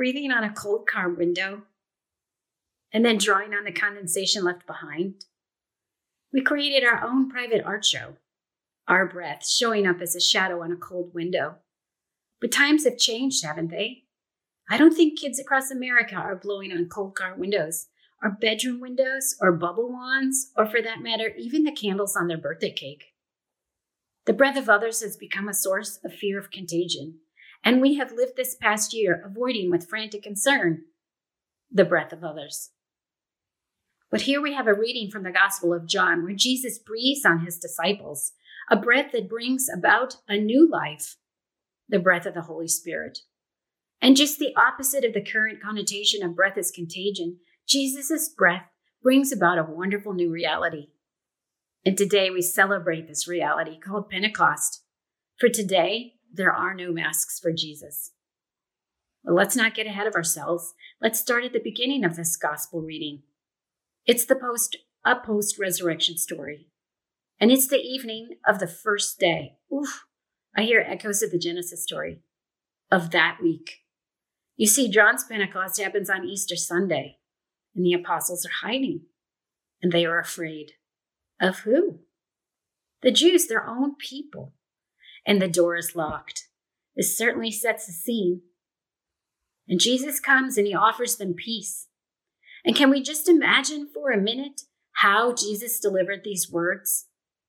breathing on a cold car window and then drawing on the condensation left behind. We created our own private art show, our breath showing up as a shadow on a cold window. But times have changed, haven't they? I don't think kids across America are blowing on cold car windows, or bedroom windows, or bubble wands, or for that matter, even the candles on their birthday cake. The breath of others has become a source of fear of contagion, and we have lived this past year avoiding with frantic concern the breath of others. But here we have a reading from the Gospel of John where Jesus breathes on his disciples, a breath that brings about a new life, the breath of the Holy Spirit. And just the opposite of the current connotation of breath as contagion, Jesus' breath brings about a wonderful new reality. And today we celebrate this reality called Pentecost. For today, there are no masks for Jesus. Well, let's not get ahead of ourselves. Let's start at the beginning of this gospel reading. It's a post-resurrection story. And it's the evening of the first day. Oof, I hear echoes of the Genesis story of that week. You see, John's Pentecost happens on Easter Sunday, and the apostles are hiding, and they are afraid. Of who? The Jews, their own people. And the door is locked. This certainly sets the scene. And Jesus comes and he offers them peace. And can we just imagine for a minute how Jesus delivered these words?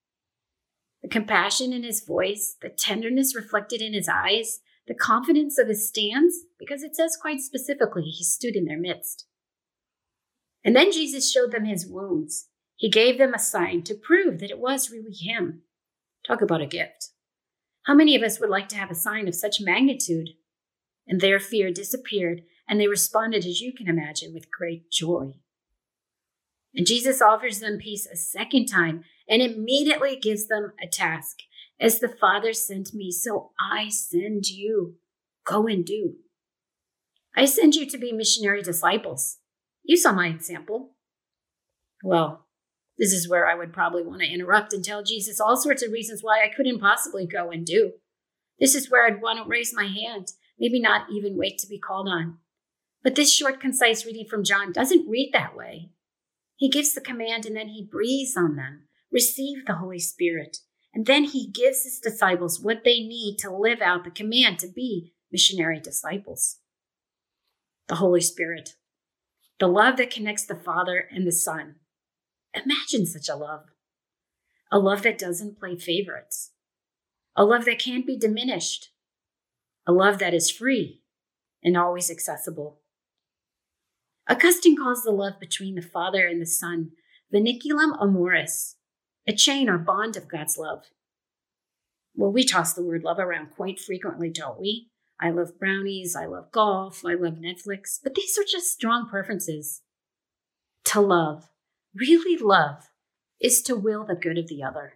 The compassion in his voice, the tenderness reflected in his eyes, the confidence of his stance, because it says quite specifically he stood in their midst. And then Jesus showed them his wounds. He gave them a sign to prove that it was really him. Talk about a gift. How many of us would like to have a sign of such magnitude? And their fear disappeared, and they responded, as you can imagine, with great joy. And Jesus offers them peace a second time, and immediately gives them a task. As the Father sent me, so I send you. Go and do. I send you to be missionary disciples. You saw my example. Well, this is where I would probably want to interrupt and tell Jesus all sorts of reasons why I couldn't possibly go and do. This is where I'd want to raise my hand, maybe not even wait to be called on. But this short, concise reading from John doesn't read that way. He gives the command and then he breathes on them. Receive the Holy Spirit. And then he gives his disciples what they need to live out the command to be missionary disciples. The Holy Spirit. The love that connects the Father and the Son. Imagine such a love. A love that doesn't play favorites. A love that can't be diminished. A love that is free and always accessible. Augustine calls the love between the Father and the Son vinculum amoris, a chain or bond of God's love. Well, we toss the word love around quite frequently, don't we? I love brownies, I love golf, I love Netflix, but these are just strong preferences. To love, really love, is to will the good of the other.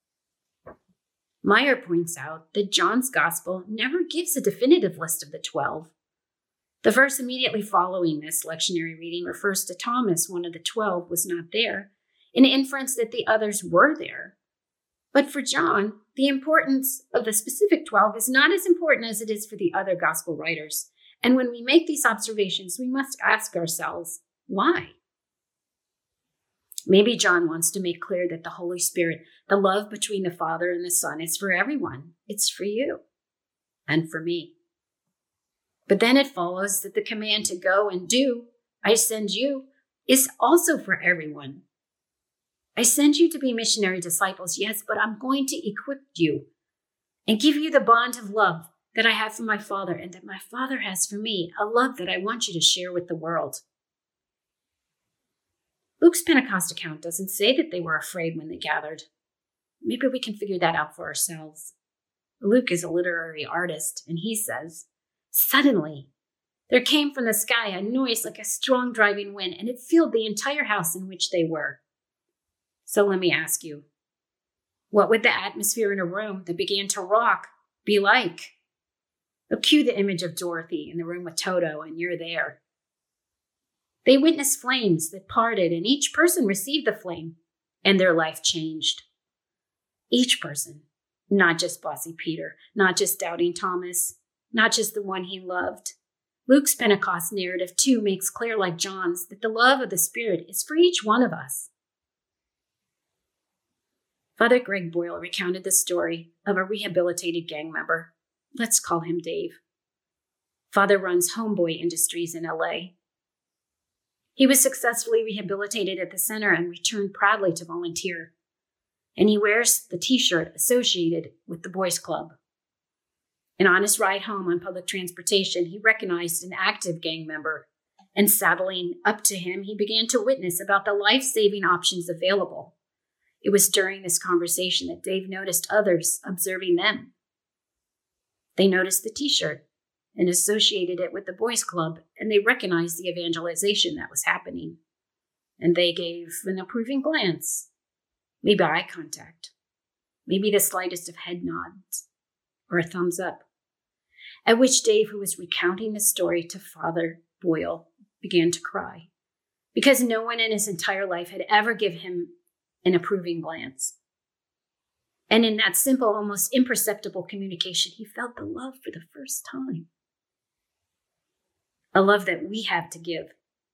Meyer points out that John's gospel never gives a definitive list of the 12. The verse immediately following this lectionary reading refers to Thomas, one of the 12, was not there, an inference that the others were there. But for John, the importance of the specific 12 is not as important as it is for the other gospel writers. And when we make these observations, we must ask ourselves, why? Maybe John wants to make clear that the Holy Spirit, the love between the Father and the Son, is for everyone. It's for you and for me. But then it follows that the command to go and do, I send you, is also for everyone. I send you to be missionary disciples, yes, but I'm going to equip you and give you the bond of love that I have for my Father and that my Father has for me, a love that I want you to share with the world. Luke's Pentecost account doesn't say that they were afraid when they gathered. Maybe we can figure that out for ourselves. Luke is a literary artist, and he says, suddenly, there came from the sky a noise like a strong driving wind, and it filled the entire house in which they were. So let me ask you, what would the atmosphere in a room that began to rock be like? Cue the image of Dorothy in the room with Toto, and you're there. They witnessed flames that parted, and each person received the flame, and their life changed. Each person, not just bossy Peter, not just doubting Thomas, not just the one he loved, Luke's Pentecost narrative, too, makes clear, like John's, that the love of the Spirit is for each one of us. Father Greg Boyle recounted the story of a rehabilitated gang member. Let's call him Dave. Father runs Homeboy Industries in LA. He was successfully rehabilitated at the center and returned proudly to volunteer. And he wears the t-shirt associated with the Boys Club. And on his ride home on public transportation, he recognized an active gang member. And saddling up to him, he began to witness about the life-saving options available. It was during this conversation that Dave noticed others observing them. They noticed the t-shirt and associated it with the Boys Club, and they recognized the evangelization that was happening. And they gave an approving glance, maybe eye contact, maybe the slightest of head nods or a thumbs up, at which Dave, who was recounting the story to Father Boyle, began to cry, because no one in his entire life had ever given him an approving glance. And in that simple, almost imperceptible communication, he felt the love for the first time. A love that we have to give.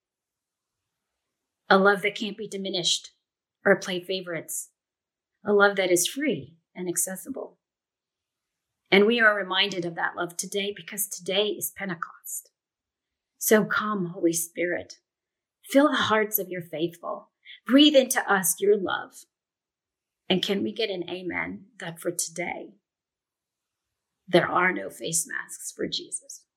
A love that can't be diminished or play favorites. A love that is free and accessible. And we are reminded of that love today because today is Pentecost. So come, Holy Spirit, fill the hearts of your faithful. Breathe into us your love. And can we get an amen that for today, there are no face masks for Jesus?